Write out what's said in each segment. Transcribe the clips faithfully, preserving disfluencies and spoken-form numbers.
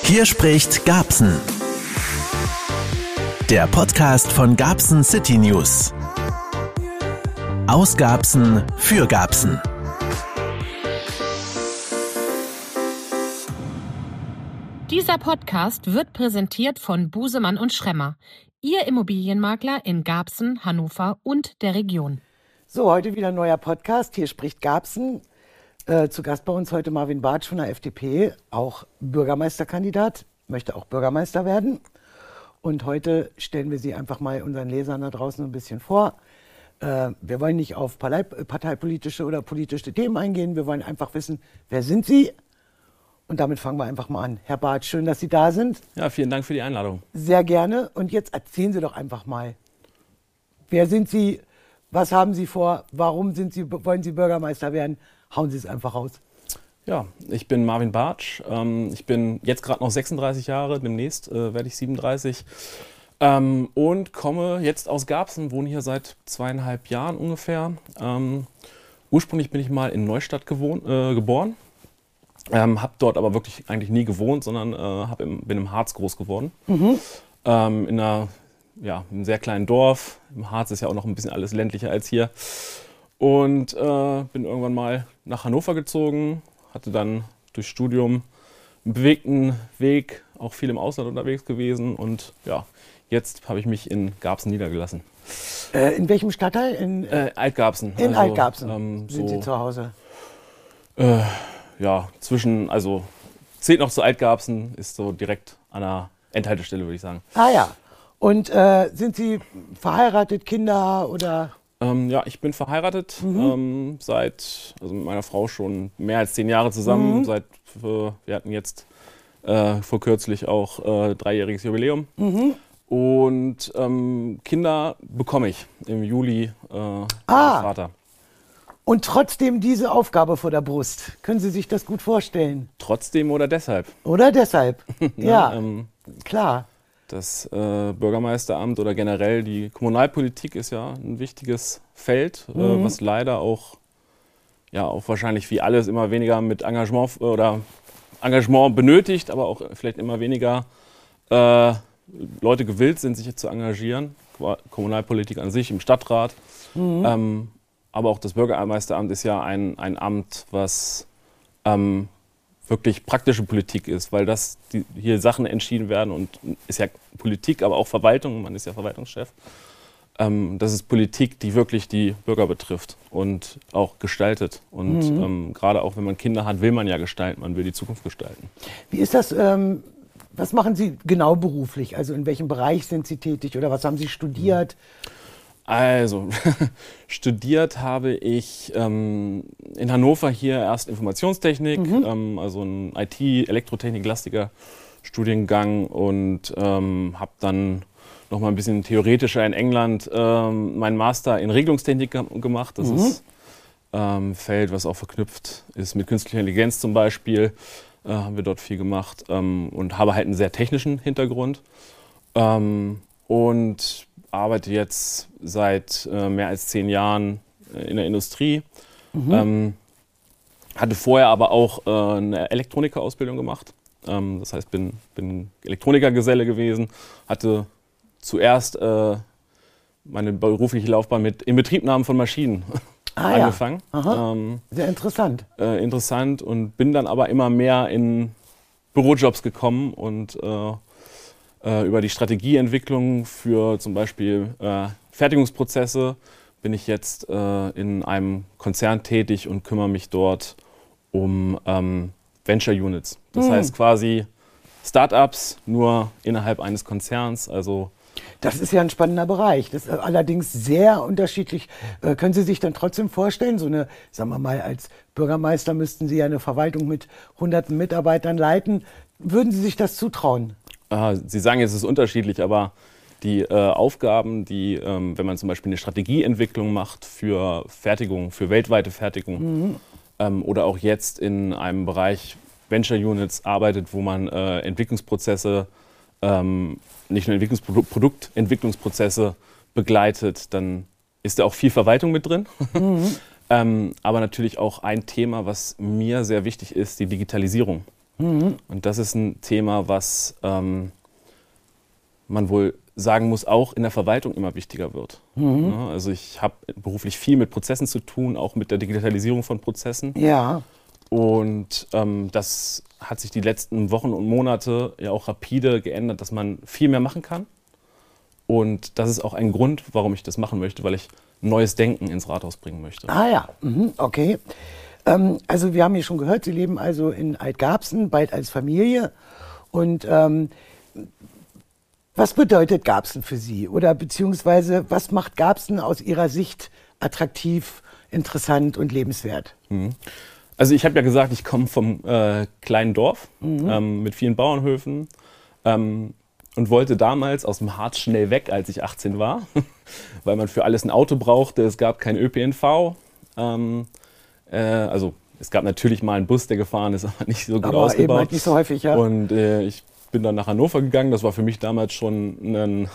Hier spricht Garbsen. Der Podcast von Garbsen City News. Aus Garbsen für Garbsen. Dieser Podcast wird präsentiert von Busemann und Schremmer, Ihr Immobilienmakler in Garbsen, Hannover und der Region. So, heute wieder ein neuer Podcast. Hier spricht Garbsen. Äh, zu Gast bei uns heute Marvin Bartsch von der F D P, auch Bürgermeisterkandidat, möchte auch Bürgermeister werden. Und heute stellen wir Sie einfach mal unseren Lesern da draußen ein bisschen vor. Äh, wir wollen nicht auf parteipolitische oder politische Themen eingehen. Wir wollen einfach wissen, wer sind Sie? Und damit fangen wir einfach mal an. Herr Bartsch, schön, dass Sie da sind. Ja, vielen Dank für die Einladung. Sehr gerne. Und jetzt erzählen Sie doch einfach mal, wer sind Sie? Was haben Sie vor? Warum sind Sie, wollen Sie Bürgermeister werden? Hauen Sie es einfach raus. Ja, ich bin Marvin Bartsch. Ähm, ich bin jetzt gerade noch sechsunddreißig Jahre, demnächst äh, werde ich siebenunddreißig. Ähm, und komme jetzt aus Garbsen, wohne hier seit zweieinhalb Jahren ungefähr. Ähm, ursprünglich bin ich mal in Neustadt gewohnt, äh, geboren. Ähm, habe dort aber wirklich eigentlich nie gewohnt, sondern äh, hab im, bin im Harz groß geworden. Mhm. Ähm, in einer, ja, einem sehr kleinen Dorf. Im Harz ist ja auch noch ein bisschen alles ländlicher als hier. Und äh, bin irgendwann mal nach Hannover gezogen, hatte dann durch Studium einen bewegten Weg, auch viel im Ausland unterwegs gewesen. Und ja, jetzt habe ich mich in Garbsen niedergelassen. Äh, in welchem Stadtteil? In äh, Alt-Garbsen. In also, Alt-Garbsen ähm, sind so, Sie zu Hause? Äh, ja, zwischen, also zählt noch zu Alt-Garbsen, ist so direkt an der Endhaltestelle, würde ich sagen. Ah ja. Und äh, sind Sie verheiratet, Kinder oder? Ähm, ja, ich bin verheiratet, Mhm. ähm, seit, also mit meiner Frau schon mehr als zehn Jahre zusammen. Mhm. Seit, äh, wir hatten jetzt äh, vor kürzlich auch äh, dreijähriges Jubiläum. Mhm. Und ähm, Kinder bekomme ich im Juli äh, Ah. als Vater. Und trotzdem diese Aufgabe vor der Brust. Können Sie sich das gut vorstellen? Trotzdem oder deshalb? Oder deshalb? Ja, ähm, klar. Das äh, Bürgermeisteramt oder generell die Kommunalpolitik ist ja ein wichtiges Feld, Mhm. äh, was leider auch, ja, auch wahrscheinlich wie alles immer weniger mit Engagement äh, oder Engagement benötigt, aber auch vielleicht immer weniger äh, Leute gewillt sind, sich zu engagieren. Kommunalpolitik an sich im Stadtrat. Mhm. Ähm, aber auch das Bürgermeisteramt ist ja ein, ein Amt, was ähm, wirklich praktische Politik ist, weil das die, hier Sachen entschieden werden und ist ja Politik, aber auch Verwaltung, man ist ja Verwaltungschef. Ähm, das ist Politik, die wirklich die Bürger betrifft und auch gestaltet. Und Mhm. ähm, gerade auch wenn man Kinder hat, will man ja gestalten, man will die Zukunft gestalten. Wie ist das, ähm, was machen Sie genau beruflich? Also in welchem Bereich sind Sie tätig oder was haben Sie studiert? Also, studiert habe ich ähm, in Hannover hier erst Informationstechnik, Mhm. ähm, also ein I T-Elektrotechnik-lastiger Studiengang und ähm, habe dann noch mal ein bisschen theoretischer in England ähm, meinen Master in Regelungstechnik ge- gemacht. Das Mhm. ist ein ähm, Feld, was auch verknüpft ist mit künstlicher Intelligenz zum Beispiel. Äh, haben wir dort viel gemacht ähm, und habe halt einen sehr technischen Hintergrund. Ähm, und arbeite jetzt seit äh, mehr als zehn Jahren äh, in der Industrie. Mhm. Ähm, hatte vorher aber auch äh, eine Elektronikerausbildung gemacht. Ähm, das heißt, bin, bin Elektronikergeselle gewesen. Hatte zuerst äh, meine berufliche Laufbahn mit Inbetriebnahmen von Maschinen Ah, ja. angefangen. Aha. Ähm, Sehr interessant. äh, interessant und bin dann aber immer mehr in Bürojobs gekommen und äh, über die Strategieentwicklung für zum Beispiel äh, Fertigungsprozesse bin ich jetzt äh, in einem Konzern tätig und kümmere mich dort um ähm, Venture Units. Das Hm. heißt quasi Startups nur innerhalb eines Konzerns. Also Das ist ja ein spannender Bereich. Das ist allerdings sehr unterschiedlich. Äh, können Sie sich dann trotzdem vorstellen, so eine, sagen wir mal, als Bürgermeister müssten Sie ja eine Verwaltung mit hunderten Mitarbeitern leiten. Würden Sie sich das zutrauen? äh, Sie sagen jetzt, es ist unterschiedlich, aber die äh, Aufgaben, die, ähm, wenn man zum Beispiel eine Strategieentwicklung macht für Fertigung, für weltweite Fertigung Mhm. ähm, oder auch jetzt in einem Bereich Venture Units arbeitet, wo man äh, Entwicklungsprozesse, ähm, nicht nur Entwicklungspro- Produktentwicklungsprozesse begleitet, dann ist da auch viel Verwaltung mit drin. Mhm. ähm, aber natürlich auch ein Thema, was mir sehr wichtig ist, die Digitalisierung. Mhm. Und das ist ein Thema, was ähm, man wohl sagen muss, auch in der Verwaltung immer wichtiger wird. Mhm. Ja, also ich habe beruflich viel mit Prozessen zu tun, auch mit der Digitalisierung von Prozessen. Ja. Und ähm, das hat sich die letzten Wochen und Monate ja auch rapide geändert, dass man viel mehr machen kann. Und das ist auch ein Grund, warum ich das machen möchte, weil ich neues Denken ins Rathaus bringen möchte. Ah ja, mhm. Okay. Ähm, also wir haben ja schon gehört, Sie leben also in Altgarbsen, bald als Familie. Und ähm, was bedeutet Garbsen für Sie? Oder beziehungsweise was macht Garbsen aus Ihrer Sicht attraktiv, interessant und lebenswert? Also ich habe ja gesagt, ich komme vom äh, kleinen Dorf mhm. ähm, mit vielen Bauernhöfen ähm, und wollte damals aus dem Harz schnell weg, als ich achtzehn war, weil man für alles ein Auto brauchte. Es gab kein Ö P N V. Ähm, äh, also es gab natürlich mal einen Bus, der gefahren ist, aber nicht so gut aber ausgebaut. Eben halt nicht so häufig, ja. Und äh, ich bin dann nach Hannover gegangen. Das war für mich damals schon ein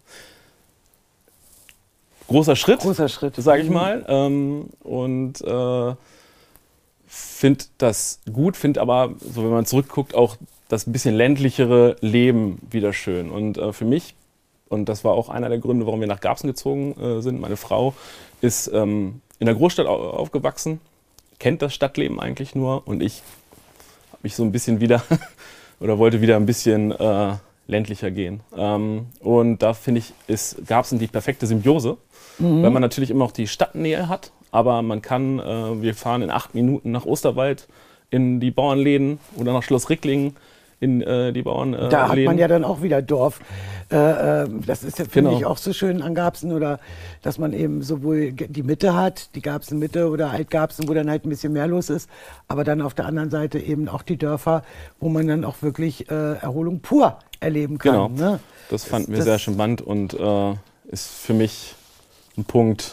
großer Schritt, großer Schritt, sage ich mal. Ähm, und äh, finde das gut, finde aber, so wenn man zurückguckt, auch das ein bisschen ländlichere Leben wieder schön. Und äh, für mich, und das war auch einer der Gründe, warum wir nach Garbsen gezogen äh, sind, meine Frau ist ähm, in der Großstadt au- aufgewachsen, kennt das Stadtleben eigentlich nur und ich habe mich so ein bisschen wieder oder wollte wieder ein bisschen äh, ländlicher gehen. Ähm, und da finde ich, ist Garbsen die perfekte Symbiose, mhm. weil man natürlich immer noch die Stadtnähe hat, aber man kann, äh, wir fahren in acht Minuten nach Osterwald in die Bauernläden oder nach Schloss Ricklingen in äh, die Bauernläden. Äh, da hat Läden. man ja dann auch wieder Dorf. Äh, äh, das ist ja, finde Genau. ich, auch so schön an Garbsen, oder dass man eben sowohl die Mitte hat, die Garbsen-Mitte oder Altgarbsen, wo dann halt ein bisschen mehr los ist, aber dann auf der anderen Seite eben auch die Dörfer, wo man dann auch wirklich äh, Erholung pur erleben kann. Genau, ne? das fanden wir das, sehr charmant und äh, ist für mich ein Punkt,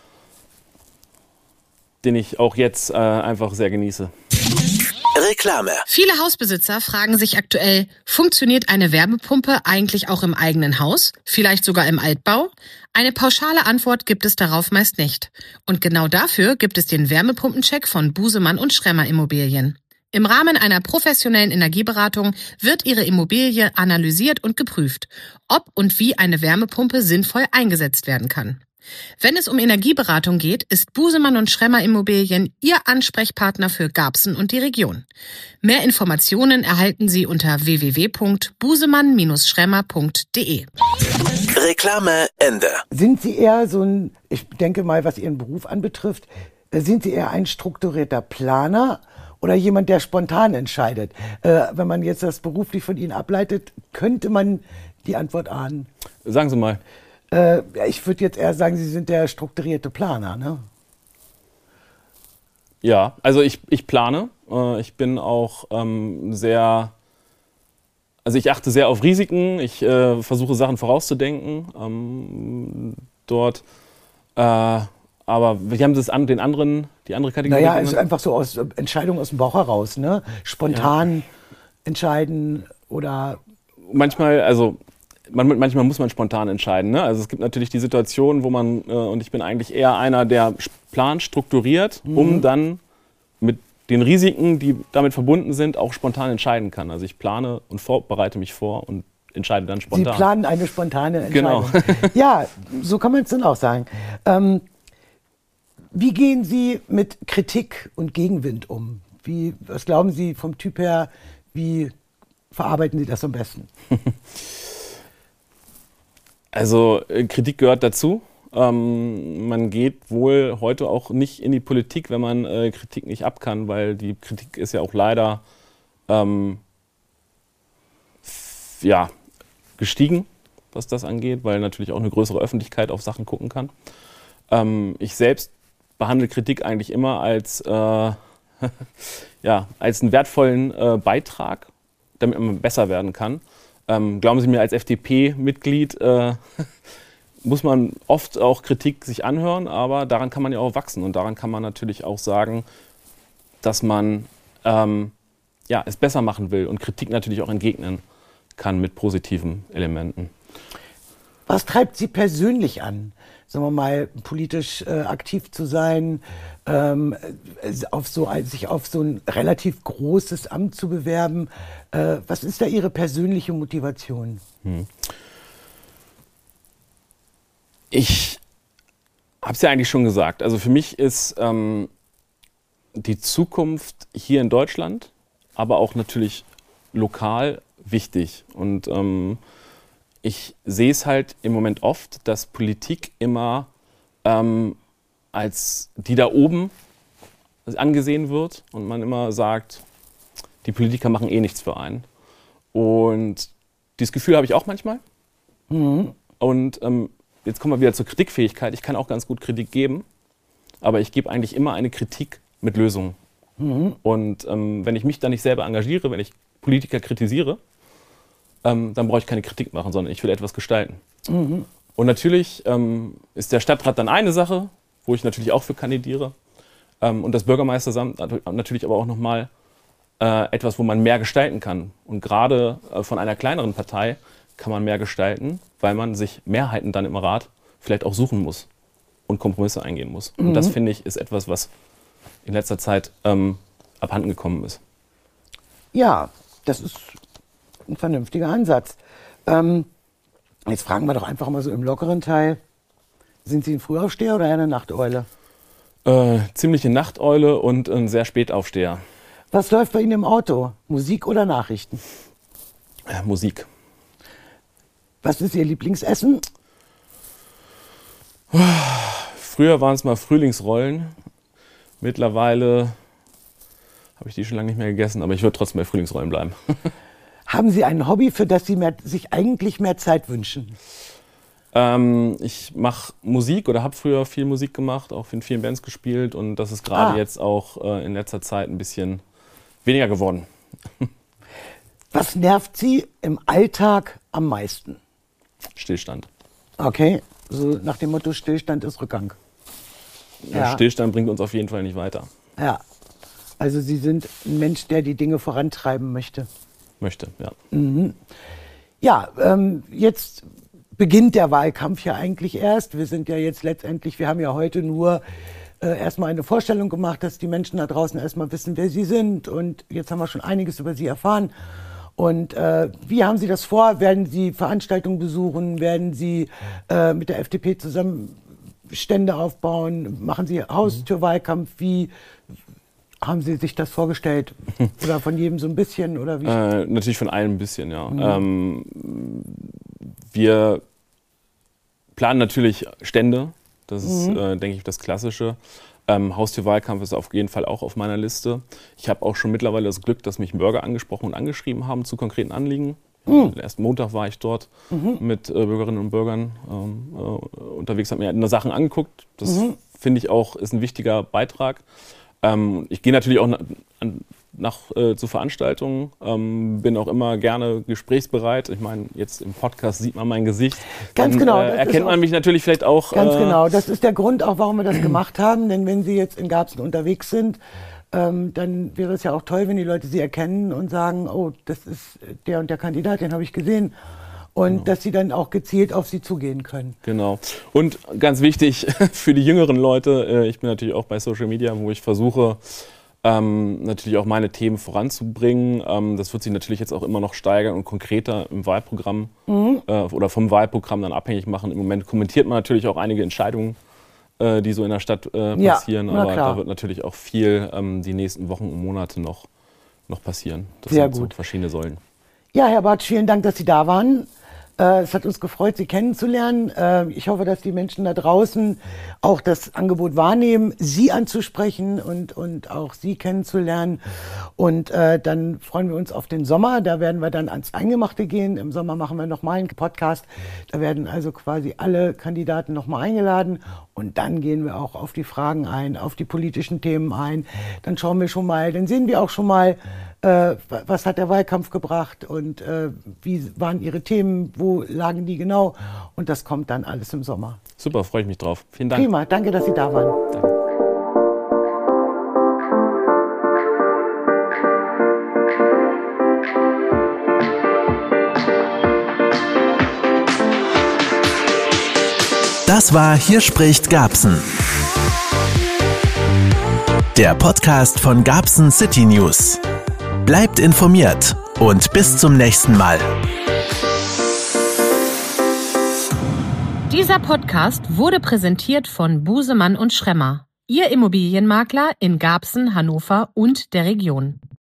den ich auch jetzt äh, einfach sehr genieße. Reklame. Viele Hausbesitzer fragen sich aktuell, funktioniert eine Wärmepumpe eigentlich auch im eigenen Haus? Vielleicht sogar im Altbau? Eine pauschale Antwort gibt es darauf meist nicht. Und genau dafür gibt es den Wärmepumpencheck von Busemann und Schremmer Immobilien. Im Rahmen einer professionellen Energieberatung wird Ihre Immobilie analysiert und geprüft, ob und wie eine Wärmepumpe sinnvoll eingesetzt werden kann. Wenn es um Energieberatung geht, ist Busemann und Schremmer Immobilien Ihr Ansprechpartner für Garbsen und die Region. Mehr Informationen erhalten Sie unter w w w punkt busemann Bindestrich schremmer punkt d e. Reklame Ende. Sind Sie eher so ein, ich denke mal, was Ihren Beruf anbetrifft, sind Sie eher ein strukturierter Planer oder jemand, der spontan entscheidet? Äh, wenn man jetzt das beruflich von Ihnen ableitet, könnte man die Antwort ahnen. Sagen Sie mal. Äh, ich würde jetzt eher sagen, Sie sind der strukturierte Planer, ne? Ja, also ich, ich plane. Äh, ich bin auch ähm, sehr, also ich achte sehr auf Risiken. Ich äh, versuche Sachen vorauszudenken ähm, dort. Äh, aber wir haben das an den anderen, die andere Kategorie. Naja, es ist einfach so aus Entscheidungen aus dem Bauch heraus, ne? Spontan ja. entscheiden oder. Manchmal, also man, manchmal muss man spontan entscheiden. Ne? Also es gibt natürlich die Situation, wo man, äh, und ich bin eigentlich eher einer, der plant, strukturiert, mhm. um dann mit den Risiken, die damit verbunden sind, auch spontan entscheiden kann. Also ich plane und vor, bereite mich vor und entscheide dann spontan. Sie planen eine spontane Entscheidung. Genau. Ja, so kann man es dann auch sagen. Ähm, wie gehen Sie mit Kritik und Gegenwind um? Wie, was glauben Sie vom Typ her, wie verarbeiten Sie das am besten? Also Kritik gehört dazu. Ähm, man geht wohl heute auch nicht in die Politik, wenn man äh, Kritik nicht ab kann, weil die Kritik ist ja auch leider ähm, f- ja, gestiegen, was das angeht, weil natürlich auch eine größere Öffentlichkeit auf Sachen gucken kann. Ähm, ich selbst behandle Kritik eigentlich immer als, äh, ja, als einen wertvollen äh, Beitrag, damit man besser werden kann. Ähm, glauben Sie mir, als F D P-Mitglied äh, muss man oft auch Kritik sich anhören, aber daran kann man ja auch wachsen und daran kann man natürlich auch sagen, dass man ähm, ja, es besser machen will und Kritik natürlich auch entgegnen kann mit positiven Elementen. Was treibt Sie persönlich an, sagen wir mal, politisch äh, aktiv zu sein, ähm, auf so, sich auf so ein relativ großes Amt zu bewerben? Äh, was ist da Ihre persönliche Motivation? Hm. Ich habe es ja eigentlich schon gesagt. Also für mich ist ähm, die Zukunft hier in Deutschland, aber auch natürlich lokal wichtig. Und ähm, ich sehe es halt im Moment oft, dass Politik immer ähm, als die da oben angesehen wird und man immer sagt, die Politiker machen eh nichts für einen. Und dieses Gefühl habe ich auch manchmal. Mhm. Und ähm, jetzt kommen wir wieder zur Kritikfähigkeit. Ich kann auch ganz gut Kritik geben, aber ich gebe eigentlich immer eine Kritik mit Lösungen. Mhm. Und ähm, wenn ich mich da nicht selber engagiere, wenn ich Politiker kritisiere, ähm, dann brauche ich keine Kritik machen, sondern ich will etwas gestalten. Mhm. Und natürlich ähm, ist der Stadtrat dann eine Sache, wo ich natürlich auch für kandidiere. Ähm, und das Bürgermeisteramt natürlich aber auch nochmal äh, etwas, wo man mehr gestalten kann. Und gerade äh, von einer kleineren Partei kann man mehr gestalten, weil man sich Mehrheiten dann im Rat vielleicht auch suchen muss und Kompromisse eingehen muss. Mhm. Und das, finde ich, ist etwas, was in letzter Zeit ähm, abhanden gekommen ist. Ja, das ist ein vernünftiger Ansatz. Ähm, jetzt fragen wir doch einfach mal so im lockeren Teil. Sind Sie ein Frühaufsteher oder eine Nachteule? Äh, ziemliche Nachteule und ein sehr Spätaufsteher. Was läuft bei Ihnen im Auto? Musik oder Nachrichten? Äh, Musik. Was ist Ihr Lieblingsessen? Früher waren es mal Frühlingsrollen. Mittlerweile habe ich die schon lange nicht mehr gegessen, aber ich würde trotzdem bei Frühlingsrollen bleiben. Haben Sie ein Hobby, für das Sie mehr, sich eigentlich mehr Zeit wünschen? Ähm, ich mache Musik oder habe früher viel Musik gemacht, auch in vielen Bands gespielt. Und das ist gerade ah. jetzt auch äh, in letzter Zeit ein bisschen weniger geworden. Was nervt Sie im Alltag am meisten? Stillstand. Okay, so nach dem Motto Stillstand ist Rückgang. Ja. Stillstand bringt uns auf jeden Fall nicht weiter. Ja, also Sie sind ein Mensch, der die Dinge vorantreiben möchte. Möchte, ja. Mhm. Ja, ähm, jetzt beginnt der Wahlkampf ja eigentlich erst. Wir sind ja jetzt letztendlich, wir haben ja heute nur äh, erstmal eine Vorstellung gemacht, dass die Menschen da draußen erstmal wissen, wer Sie sind. Und jetzt haben wir schon einiges über Sie erfahren. Und äh, wie haben Sie das vor? Werden Sie Veranstaltungen besuchen? Werden Sie äh, mit der F D P zusammen Stände aufbauen? Machen Sie Haustürwahlkampf? Wie haben Sie sich das vorgestellt? Oder von jedem so ein bisschen? Oder wie? Äh, natürlich von allem ein bisschen, ja. Mhm. Ähm, wir planen natürlich Stände. Das ist, mhm. äh, denke ich, das Klassische. Ähm, Haustürwahlkampf ist auf jeden Fall auch auf meiner Liste. Ich habe auch schon mittlerweile das Glück, dass mich Bürger angesprochen und angeschrieben haben zu konkreten Anliegen. Mhm. Erst Montag war ich dort mhm. mit äh, Bürgerinnen und Bürgern ähm, äh, unterwegs, habe mir Sachen angeguckt. Das mhm. finde ich auch ist ein wichtiger Beitrag. Ähm, ich gehe natürlich auch nach, nach äh, zu Veranstaltungen, ähm, bin auch immer gerne gesprächsbereit. Ich meine, jetzt im Podcast sieht man mein Gesicht. Ganz Dann, genau. Äh, erkennt man mich natürlich vielleicht auch. Ganz äh, genau. Das ist der Grund auch, warum wir das gemacht haben. Denn wenn Sie jetzt in Garbsen unterwegs sind, ähm, dann wäre es ja auch toll, wenn die Leute Sie erkennen und sagen, oh, das ist der und der Kandidat, den habe ich gesehen. Und genau. dass sie dann auch gezielt auf Sie zugehen können. Genau. Und ganz wichtig für die jüngeren Leute, ich bin natürlich auch bei Social Media, wo ich versuche, ähm, natürlich auch meine Themen voranzubringen. Ähm, das wird sich natürlich jetzt auch immer noch steigern und konkreter im Wahlprogramm mhm. äh, oder vom Wahlprogramm dann abhängig machen. Im Moment kommentiert man natürlich auch einige Entscheidungen, äh, die so in der Stadt äh, passieren. Ja, aber klar. Da wird natürlich auch viel ähm, die nächsten Wochen und Monate noch, noch passieren. Das Sehr sind gut. So verschiedene Säulen. Ja, Herr Bartsch, vielen Dank, dass Sie da waren. Es hat uns gefreut, Sie kennenzulernen. Ich hoffe, dass die Menschen da draußen auch das Angebot wahrnehmen, Sie anzusprechen und, und auch Sie kennenzulernen. Und äh, dann freuen wir uns auf den Sommer. Da werden wir dann ans Eingemachte gehen. Im Sommer machen wir nochmal einen Podcast. Da werden also quasi alle Kandidaten nochmal eingeladen. Und dann gehen wir auch auf die Fragen ein, auf die politischen Themen ein. Dann schauen wir schon mal, dann sehen wir auch schon mal, äh, was hat der Wahlkampf gebracht und äh, wie waren Ihre Themen, wo lagen die genau. Und das kommt dann alles im Sommer. Super, freue ich mich drauf. Vielen Dank. Prima, danke, dass Sie da waren. Danke. Das war Hier spricht Garbsen. Der Podcast von Garbsen City News. Bleibt informiert und bis zum nächsten Mal. Dieser Podcast wurde präsentiert von Busemann und Schremmer, Ihr Immobilienmakler in Garbsen, Hannover und der Region.